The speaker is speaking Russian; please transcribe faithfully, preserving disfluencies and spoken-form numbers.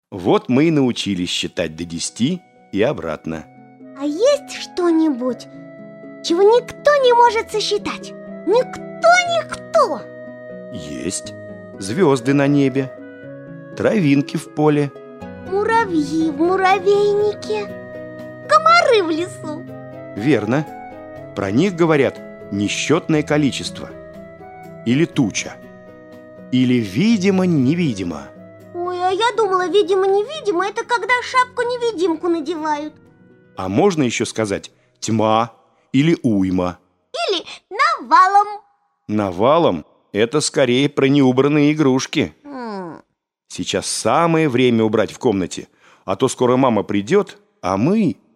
Вот мы и научились считать до десяти и обратно. А есть что-нибудь, чего никто не может сосчитать? Никто-никто! Есть звезды на небе, травинки в поле, муравьи в муравейнике, комары в лесу. Верно. Про них говорят несчетное количество. Или туча. Или видимо-невидимо. Ой, а я думала, видимо-невидимо это когда шапку-невидимку надевают. А можно еще сказать тьма или уйма. Или навалом. Навалом это скорее про неубранные игрушки. М. Сейчас самое время убрать в комнате, а то скоро мама придет, а мы